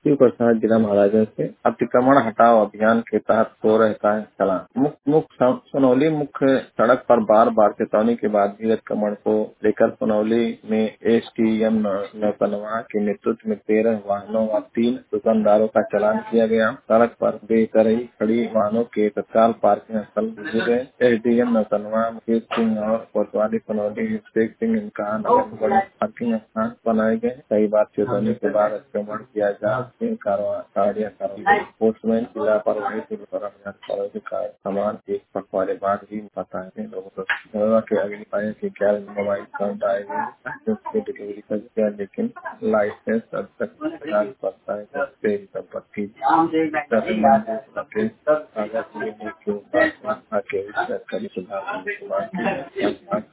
शिव प्रसाद जिला महाराजगंज से अतिक्रमण हटाओ अभियान के तहत हो रहता है चलान। सोनौली मुख्य सड़क पर बार बार चेतावनी के बाद भी अतिक्रमण को लेकर सोनौली में एसडीएम नौतनवा के नेतृत्व में 13 वाहनों व 3 दुकानदारों का चलान किया गया। सड़क पर बेतरही खड़ी वाहनों के तत्काल पार्किंग स्थल भेजे गए। एसडीएम नौतनवा मुकेश सिंह और कोतवाली सोनौली अभिषेक सिंह इनका बड़े पार्किंग स्थान बनाए गए। कई बार चेतावनी के बाद अतिक्रमण किया जा कार्रवाई पोस्टमैन की लापरवाही के द्वारा सामान एक पखवाड़े बाद भी पता है लोगों को के अगली पाए की 11 मोबाइल काउंट आए हुए डिलीवरी कर दिया, लेकिन लाइसेंस अब तक जांच पड़ता है जिससे संपत्ति सरकारी सुधार की मांग की